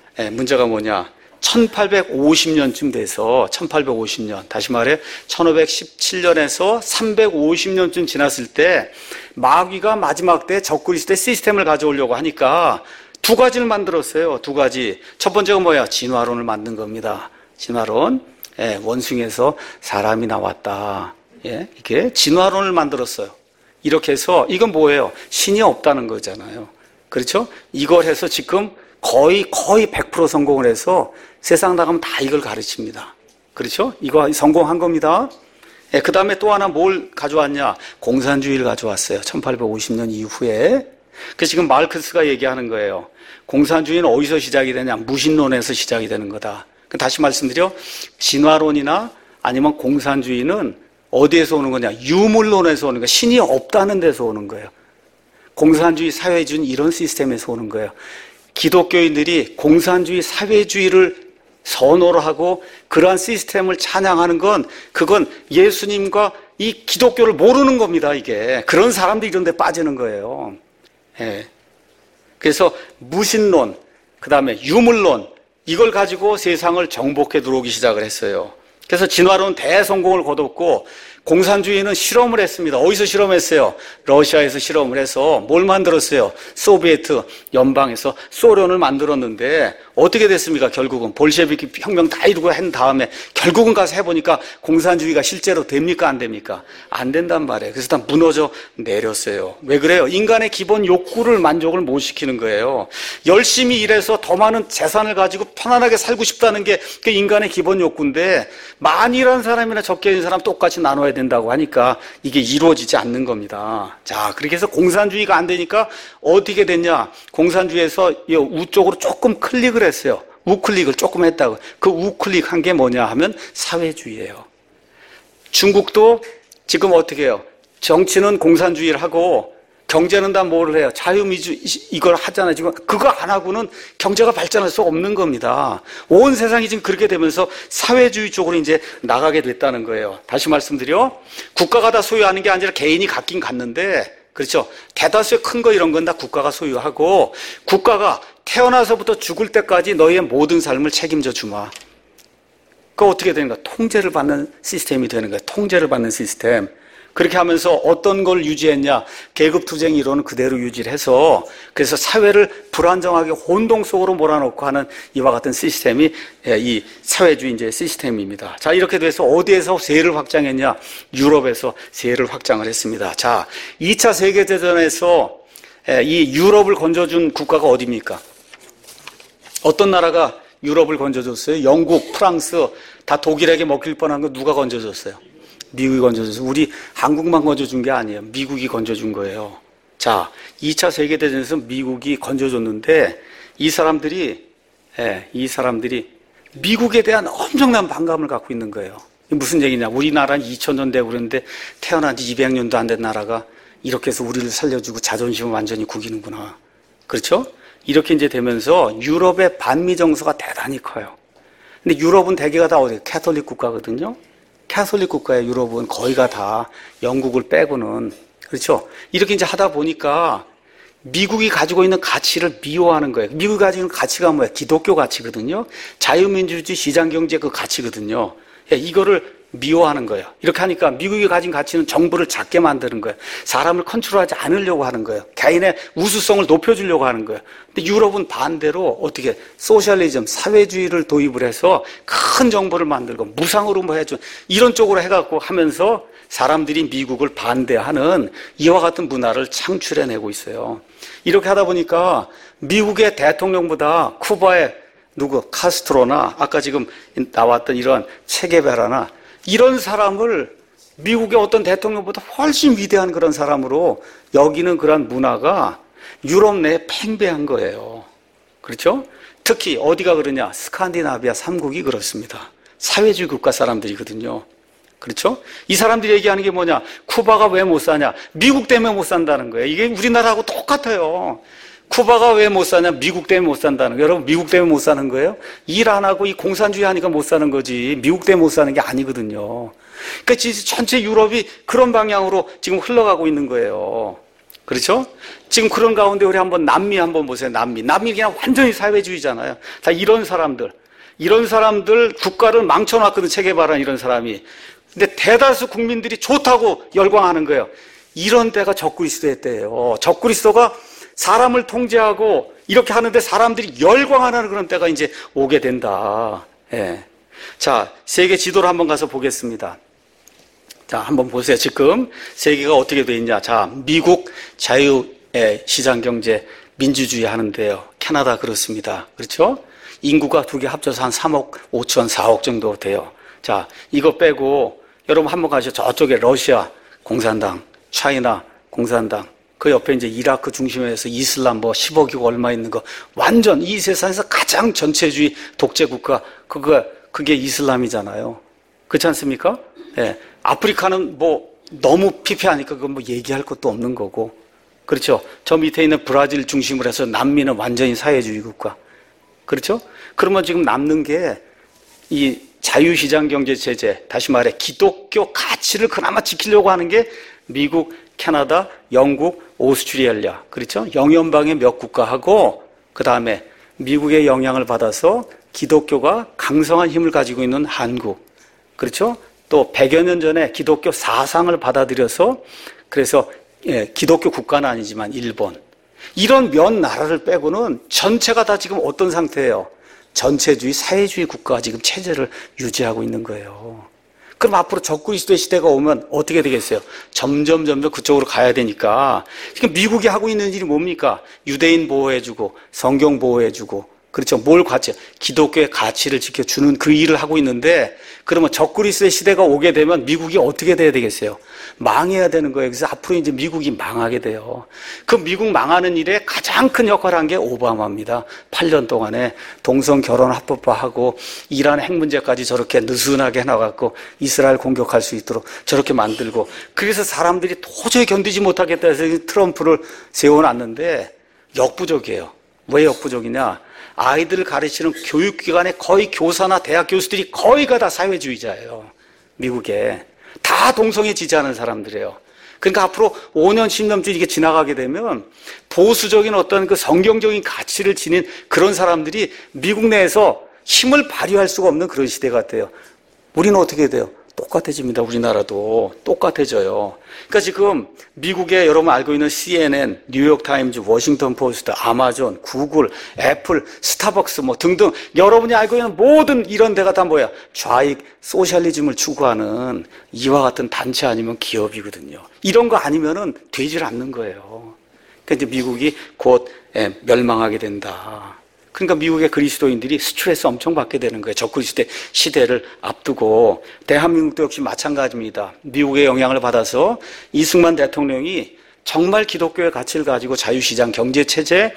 Speaker 1: 1850년쯤 돼서, 1850년, 다시 말해 1517년에서 350년쯤 지났을 때 마귀가 마지막 때 적그리스도의 시스템을 가져오려고 하니까 두 가지를 만들었어요. 두 가지. 첫 번째가 뭐야? 진화론을 만든 겁니다. 진화론. 원숭이에서 사람이 나왔다. 이게 진화론을 만들었어요. 이렇게 해서 이건 뭐예요? 신이 없다는 거잖아요. 그렇죠? 이걸 해서 지금 거의 100% 성공을 해서 세상 나가면 다 이걸 가르칩니다. 그렇죠? 이거 성공한 겁니다. 그 다음에 또 하나 뭘 가져왔냐? 공산주의를 가져왔어요. 1850년 이후에. 그래서 지금 마르크스가 얘기하는 거예요. 공산주의는 어디서 시작이 되냐? 무신론에서 시작이 되는 거다. 다시 말씀드려, 진화론이나 아니면 공산주의는 어디에서 오는 거냐? 유물론에서 오는 거예요. 신이 없다는 데서 오는 거예요. 공산주의, 사회주의는 이런 시스템에서 오는 거예요. 기독교인들이 공산주의, 사회주의를 선호를 하고 그러한 시스템을 찬양하는 건, 그건 예수님과 이 기독교를 모르는 겁니다, 이게. 그런 사람들이 이런 데 빠지는 거예요. 그래서 무신론, 그 다음에 유물론, 이걸 가지고 세상을 정복해 들어오기 시작을 했어요. 그래서 진화론은 대성공을 거뒀고 공산주의는 실험을 했습니다. 어디서 실험했어요? 러시아에서 실험을 해서 뭘 만들었어요? 소비에트 연방에서 소련을 만들었는데 어떻게 됐습니까? 결국은 볼셰비키 혁명 다 이루고 한 다음에 결국은 가서 해보니까 공산주의가 실제로 됩니까? 안 됩니까? 안 된단 말이에요. 그래서 다 무너져 내렸어요. 왜 그래요? 인간의 기본 욕구를 만족을 못 시키는 거예요. 열심히 일해서 더 많은 재산을 가지고 편안하게 살고 싶다는 게 그 인간의 기본 욕구인데 많이 일하는 사람이나 적게 일하는 사람 똑같이 나눠야 된다고 하니까 이게 이루어지지 않는 겁니다. 자, 그렇게 해서 공산주의가 안 되니까 어떻게 됐냐? 공산주의에서 우쪽으로 조금 클릭을 했어요. 우클릭을 조금 했다고. 그 우클릭한 게 뭐냐 하면 사회주의예요. 중국도 지금 어떻게 해요? 정치는 공산주의를 하고 경제는 다 뭐를 해요? 자유민주 이걸 하잖아요. 지금 그거 안 하고는 경제가 발전할 수 없는 겁니다. 온 세상이 지금 그렇게 되면서 사회주의 쪽으로 이제 나가게 됐다는 거예요. 다시 말씀드려 국가가 다 소유하는 게 아니라 개인이 갖긴 갖는데 그렇죠. 대다수의 큰 거 이런 건 다 국가가 소유하고 국가가 태어나서부터 죽을 때까지 너희의 모든 삶을 책임져 주마. 그거 어떻게 되는 거야? 통제를 받는 시스템이 되는 거야. 통제를 받는 시스템. 그렇게 하면서 어떤 걸 유지했냐? 계급투쟁 이론은 그대로 유지를 해서 그래서 사회를 불안정하게 혼동 속으로 몰아넣고 하는 이와 같은 시스템이 이 사회주의 이제 시스템입니다. 자, 이렇게 돼서 어디에서 세를 확장했냐? 유럽에서 세를 확장을 했습니다. 자, 2차 세계대전에서 이 유럽을 건져준 국가가 어디입니까? 어떤 나라가 유럽을 건져줬어요? 영국, 프랑스, 다 독일에게 먹힐 뻔한 거 누가 건져줬어요? 미국이 건져줬어요. 우리 한국만 건져준 게 아니에요. 미국이 건져준 거예요. 자, 2차 세계대전에서 미국이 건져줬는데 이 사람들이 미국에 대한 엄청난 반감을 갖고 있는 거예요. 무슨 얘기냐? 우리나라는 2000년 되고 그랬는데 태어난 지 200년도 안 된 나라가 이렇게 해서 우리를 살려주고 자존심을 완전히 구기는구나. 그렇죠? 이렇게 이제 되면서 유럽의 반미 정서가 대단히 커요. 근데 유럽은 대개가 다 어디예요? 캐톨릭 국가거든요. 캐톨릭 국가의 유럽은 거의가 다 영국을 빼고는 그렇죠. 이렇게 이제 하다 보니까 미국이 가지고 있는 가치를 미워하는 거예요. 미국이 가지고 있는 가치가 뭐예요? 기독교 가치거든요. 자유민주주의 시장경제 그 가치거든요. 이거를 미워하는 거예요. 이렇게 하니까 미국이 가진 가치는 정부를 작게 만드는 거예요. 사람을 컨트롤하지 않으려고 하는 거예요. 개인의 우수성을 높여주려고 하는 거예요. 근데 유럽은 반대로 어떻게 소셜리즘, 사회주의를 도입을 해서 큰 정부를 만들고 무상으로 뭐 해줘 이런 쪽으로 해갖고 하면서 사람들이 미국을 반대하는 이와 같은 문화를 창출해내고 있어요. 이렇게 하다 보니까 미국의 대통령보다 쿠바의 카스트로나 아까 지금 나왔던 이런 체게베라나 이런 사람을 미국의 어떤 대통령보다 훨씬 위대한 그런 사람으로 여기는 그런 문화가 유럽 내에 팽배한 거예요. 그렇죠? 특히 어디가 그러냐? 스칸디나비아 3국이 그렇습니다. 사회주의 국가 사람들이거든요. 그렇죠? 이 사람들이 얘기하는 게 뭐냐? 쿠바가 왜 못 사냐? 미국 때문에 못 산다는 거예요. 이게 우리나라하고 똑같아요. 쿠바가 왜 못 사냐? 미국 때문에 못 산다는 거예요. 여러분, 미국 때문에 못 사는 거예요? 일 안 하고 이 공산주의 하니까 못 사는 거지. 미국 때문에 못 사는 게 아니거든요. 그러니까 전체 유럽이 그런 방향으로 지금 흘러가고 있는 거예요. 그렇죠? 지금 그런 가운데 우리 한번 남미 한번 보세요. 남미 그냥 완전히 사회주의잖아요. 다 이런 사람들 국가를 망쳐놨거든. 체게바라 이런 사람이. 근데 대다수 국민들이 좋다고 열광하는 거예요. 이런 때가 적그리스도의 때예요. 적그리스도가 사람을 통제하고 이렇게 하는데 사람들이 열광하는 그런 때가 이제 오게 된다. 예. 자, 세계 지도를 한번 가서 보겠습니다. 자, 한번 보세요. 지금 세계가 어떻게 돼 있냐. 자, 미국 자유의 시장경제 민주주의 하는데요. 캐나다 그렇습니다. 그렇죠? 인구가 두 개 합쳐서 한 3억 5천 4억 정도 돼요. 자, 이거 빼고 여러분 한번 가시죠. 저쪽에 러시아 공산당, 차이나 공산당, 그 옆에 이제 이라크 중심에서 이슬람 뭐 10억이고 얼마 있는 거 완전 이 세상에서 가장 전체주의 독재 국가 그게 이슬람이잖아요. 그렇지 않습니까? 예. 아프리카는 뭐 너무 피폐하니까 그건 뭐 얘기할 것도 없는 거고. 그렇죠? 저 밑에 있는 브라질 중심으로 해서 남미는 완전히 사회주의 국가. 그렇죠? 그러면 지금 남는 게 이 자유시장 경제 체제, 다시 말해 기독교 가치를 그나마 지키려고 하는 게 미국, 캐나다, 영국, 오스트레일리아, 그렇죠? 영연방의 몇 국가하고 그 다음에 미국의 영향을 받아서 기독교가 강성한 힘을 가지고 있는 한국, 그렇죠? 또 100여 년 전에 기독교 사상을 받아들여서 그래서 기독교 국가는 아니지만 일본 이런 몇 나라를 빼고는 전체가 다 지금 어떤 상태예요? 전체주의, 사회주의 국가가 지금 체제를 유지하고 있는 거예요. 그럼 앞으로 적그리스도의 시대가 오면 어떻게 되겠어요? 점점 그쪽으로 가야 되니까. 지금 미국이 하고 있는 일이 뭡니까? 유대인 보호해주고 성경 보호해주고 그렇죠. 뭘 가치? 기독교의 가치를 지켜주는 그 일을 하고 있는데 그러면 적그리스도의 시대가 오게 되면 미국이 어떻게 돼야 되겠어요? 망해야 되는 거예요. 그래서 앞으로 이제 미국이 망하게 돼요. 그 미국 망하는 일에 가장 큰 역할을 한 게 오바마입니다. 8년 동안에 동성 결혼 합법화하고 이란 핵 문제까지 저렇게 느슨하게 해놔갖고 이스라엘 공격할 수 있도록 저렇게 만들고 그래서 사람들이 도저히 견디지 못하겠다 해서 트럼프를 세워놨는데 역부족이에요. 왜 역부족이냐? 아이들을 가르치는 교육기관의 거의 교사나 대학 교수들이 거의가 다 사회주의자예요. 미국에. 다 동성애 지지하는 사람들이에요. 그러니까 앞으로 5년, 10년쯤 이게 지나가게 되면 보수적인 어떤 그 성경적인 가치를 지닌 그런 사람들이 미국 내에서 힘을 발휘할 수가 없는 그런 시대 같아요. 우리는 어떻게 돼요? 똑같아집니다. 우리나라도 똑같아져요. 그러니까 지금 미국에 여러분 알고 있는 CNN, 뉴욕타임즈, 워싱턴 포스트, 아마존, 구글, 애플, 스타벅스 뭐 등등 여러분이 알고 있는 모든 이런 데가 다 뭐야? 좌익 소셜리즘을 추구하는 이와 같은 단체 아니면 기업이거든요. 이런 거 아니면은 되질 않는 거예요. 그러니까 이제 미국이 곧 멸망하게 된다. 그러니까 미국의 그리스도인들이 스트레스 엄청 받게 되는 거예요. 적그리스도의 시대를 앞두고 대한민국도 역시 마찬가지입니다. 미국의 영향을 받아서 이승만 대통령이 정말 기독교의 가치를 가지고 자유시장 경제체제,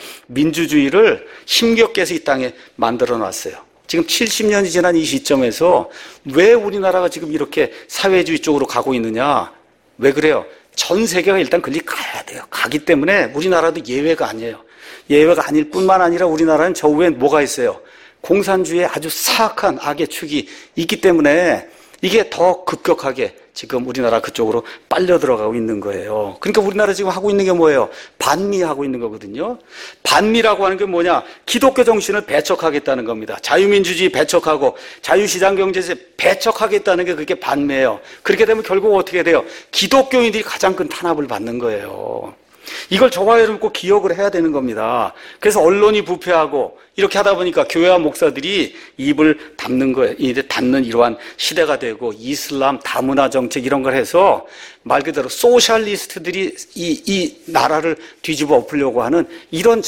Speaker 1: 민주주의를 힘겹게 해서 이 땅에 만들어 놨어요. 지금 70년이 지난 이 시점에서 왜 우리나라가 지금 이렇게 사회주의 쪽으로 가고 있느냐? 왜 그래요? 전 세계가 일단 그리 가야 돼요. 가기 때문에 우리나라도 예외가 아니에요. 예외가 아닐 뿐만 아니라 우리나라는 저 위에 뭐가 있어요? 공산주의의 아주 사악한 악의 축이 있기 때문에 이게 더 급격하게 지금 우리나라 그쪽으로 빨려 들어가고 있는 거예요. 그러니까 우리나라 지금 하고 있는 게 뭐예요? 반미하고 있는 거거든요. 반미라고 하는 게 뭐냐? 기독교 정신을 배척하겠다는 겁니다. 자유민주주의 배척하고 자유시장 경제에 배척하겠다는 게 그게 반미예요. 그렇게 되면 결국 어떻게 돼요? 기독교인들이 가장 큰 탄압을 받는 거예요. 이걸 저와 여러분 꼭 기억을 해야 되는 겁니다. 그래서 언론이 부패하고 이렇게 하다 보니까 교회와 목사들이 입을 닫는 거예요. 이제 닫는 이러한 시대가 되고 이슬람 다문화 정책 이런 걸 해서 말 그대로 소셜리스트들이 이 나라를 뒤집어 엎으려고 하는 이런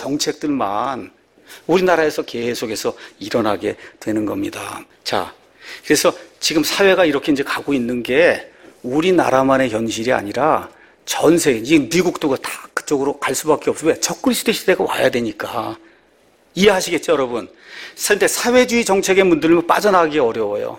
Speaker 1: 정책들만 우리나라에서 계속해서 일어나게 되는 겁니다. 자, 그래서 지금 사회가 이렇게 이제 가고 있는 게 우리나라만의 현실이 아니라 전 세계, 지금 미국도 다 그쪽으로 갈 수밖에 없어요. 왜? 적그리스도 시대가 와야 되니까. 이해하시겠죠, 여러분? 그런데 사회주의 정책에 문들면 빠져나가기 어려워요.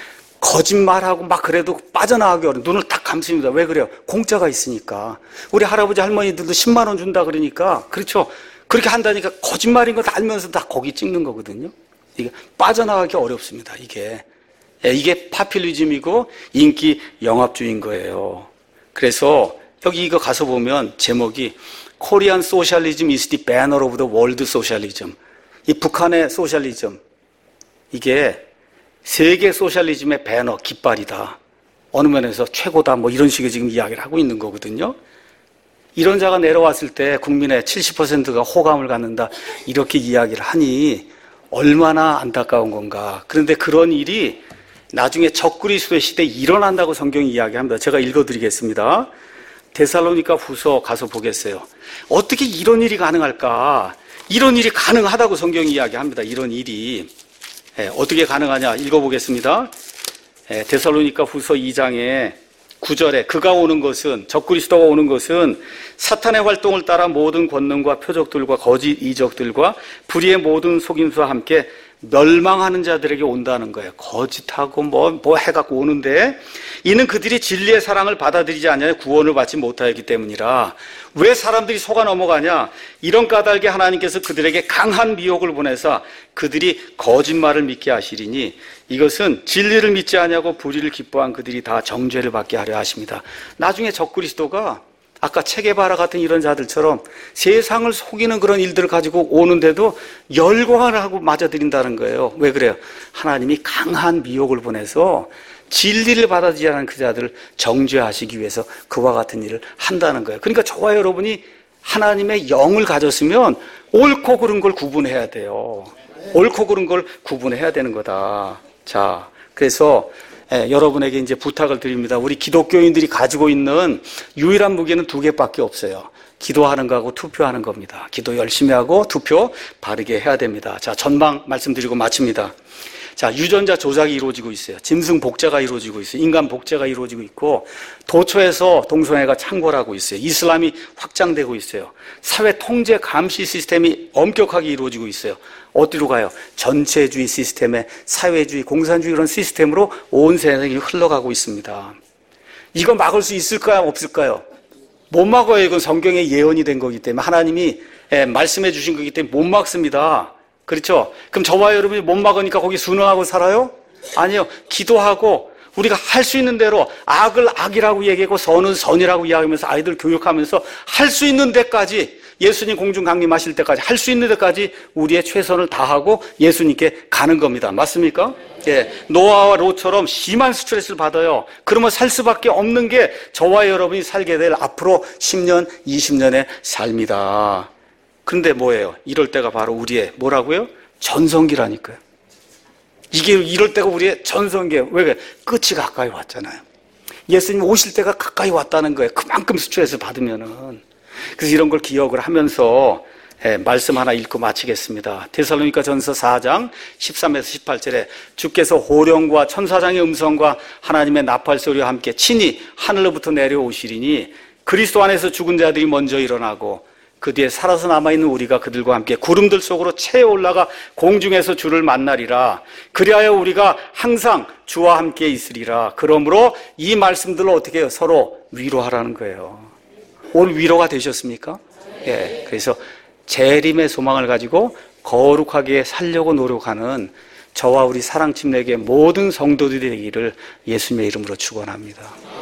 Speaker 1: 거짓말하고 막 그래도 빠져나가기 어려워요. 눈을 딱 감습니다. 왜 그래요? 공짜가 있으니까. 우리 할아버지 할머니들도 10만 원 준다 그러니까, 그렇죠? 그렇게 한다니까 거짓말인 거 다 알면서 다 거기 찍는 거거든요. 이게 빠져나가기 어렵습니다, 이게. 이게 파퓰리즘이고 인기 영합주의인 거예요. 그래서 여기 이거 가서 보면 제목이 Korean Socialism is the banner of the world socialism. 이 북한의 소셜리즘, 이게 세계 소셜리즘의 배너, 깃발이다. 어느 면에서 최고다. 뭐 이런 식의 지금 이야기를 하고 있는 거거든요. 이런 자가 내려왔을 때 국민의 70%가 호감을 갖는다. 이렇게 이야기를 하니 얼마나 안타까운 건가. 그런데 그런 일이 나중에 적그리스도의 시대에 일어난다고 성경이 이야기합니다. 제가 읽어드리겠습니다. 데살로니가 후서 가서 보겠어요. 어떻게 이런 일이 가능할까? 이런 일이 가능하다고 성경이 이야기합니다. 이런 일이. 어떻게 가능하냐? 읽어보겠습니다. 데살로니가 후서 2장에 9절에 그가 오는 것은, 적그리스도가 오는 것은 사탄의 활동을 따라 모든 권능과 표적들과 거짓 이적들과 불의의 모든 속임수와 함께 멸망하는 자들에게 온다는 거예요. 거짓하고 뭐 해갖고 오는데, 이는 그들이 진리의 사랑을 받아들이지 않냐, 구원을 받지 못하였기 때문이라. 왜 사람들이 속아 넘어가냐? 이런 까닭에 하나님께서 그들에게 강한 미혹을 보내사 그들이 거짓말을 믿게 하시리니 이것은 진리를 믿지 않냐고 불의를 기뻐한 그들이 다 정죄를 받게 하려 하십니다. 나중에 적그리스도가 아까 체게바라 같은 이런 자들처럼 세상을 속이는 그런 일들을 가지고 오는데도 열광을 하고 맞아들인다는 거예요. 왜 그래요? 하나님이 강한 미혹을 보내서 진리를 받아들이지 않은 그 자들을 정죄하시기 위해서 그와 같은 일을 한다는 거예요. 그러니까 저와 여러분이 하나님의 영을 가졌으면 옳고 그른 걸 구분해야 돼요. 옳고 그른 걸 구분해야 되는 거다. 자, 그래서 여러분에게 이제 부탁을 드립니다. 우리 기독교인들이 가지고 있는 유일한 무기는 2개밖에 없어요. 기도하는 거하고 투표하는 겁니다. 기도 열심히 하고 투표 바르게 해야 됩니다. 자, 전망 말씀드리고 마칩니다. 자, 유전자 조작이 이루어지고 있어요. 짐승 복제가 이루어지고 있어요. 인간 복제가 이루어지고 있고, 도처에서 동성애가 창궐하고 있어요. 이슬람이 확장되고 있어요. 사회 통제 감시 시스템이 엄격하게 이루어지고 있어요. 어디로 가요? 전체주의 시스템에 사회주의, 공산주의 이런 시스템으로 온 세상이 흘러가고 있습니다. 이거 막을 수 있을까요? 없을까요? 못 막아요. 이건 성경에 예언이 된 거기 때문에, 하나님이 말씀해 주신 거기 때문에 못 막습니다. 그렇죠? 그럼 저와 여러분이 못 막으니까 거기 순응하고 살아요? 아니요. 기도하고 우리가 할 수 있는 대로 악을 악이라고 얘기하고 선은 선이라고 이야기하면서 아이들 교육하면서 할 수 있는 데까지, 예수님 공중 강림하실 때까지 할 수 있는 데까지 우리의 최선을 다하고 예수님께 가는 겁니다. 맞습니까? 예, 노아와 롯처럼 심한 스트레스를 받아요. 그러면 살 수밖에 없는 게 저와 여러분이 살게 될 앞으로 10년, 20년의 삶이다. 근데 뭐예요? 이럴 때가 바로 우리의 뭐라고요? 전성기라니까요. 이게 이럴 때가 우리의 전성기예요. 왜? 끝이 가까이 왔잖아요. 예수님 오실 때가 가까이 왔다는 거예요. 그만큼 스트레스 받으면은. 그래서 이런 걸 기억을 하면서 말씀 하나 읽고 마치겠습니다. 데살로니가 전서 4장 13에서 18절에 주께서 호령과 천사장의 음성과 하나님의 나팔 소리와 함께 친히 하늘로부터 내려오시리니 그리스도 안에서 죽은 자들이 먼저 일어나고 그 뒤에 살아서 남아있는 우리가 그들과 함께 구름들 속으로 채 올라가 공중에서 주를 만나리라. 그리하여 우리가 항상 주와 함께 있으리라. 그러므로 이 말씀들로 어떻게 해요? 서로 위로하라는 거예요. 오늘 위로가 되셨습니까? 예. 그래서 재림의 소망을 가지고 거룩하게 살려고 노력하는 저와 우리 사랑팀에게 모든 성도들이 되기를 예수님의 이름으로 축원합니다.